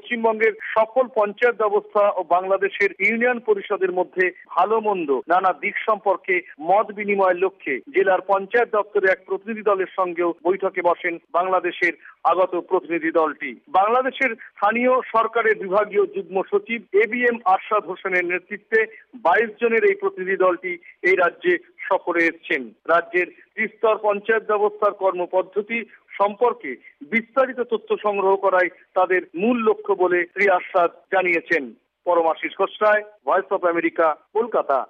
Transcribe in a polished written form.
পশ্চিমবঙ্গের সফল পঞ্চায়েত ব্যবস্থা ও বাংলাদেশের ইউনিয়ন পরিষদের মধ্যে ভালো মন্দ নানা দিক সম্পর্কে মত বিনিময়ের লক্ষ্যে জেলার পঞ্চায়েত দপ্তরে এক প্রতিনিধি দলের সঙ্গেও বৈঠকে বসেন বাংলাদেশের আগত প্রতিনিধি দলটি। বাংলাদেশের স্থানীয় সরকারের বিভাগীয় যুগ্ম সচিব ABM আরশাদ হোসেনের নেতৃত্বে 22 জনের এই প্রতিনিধি দলটি এই রাজ্যে সফরে এসেছেন। রাজ্যের ত্রিস্তর পঞ্চায়েত ব্যবস্থার কর্মপদ্ধতি সম্পর্কে বিস্তারিত তথ্য সংগ্রহ করাই তাদের মূল লক্ষ্য বলে শ্রী আরশাদ জানিয়েছেন। Paramashis Ghoshroy, voice of America, Kolkata.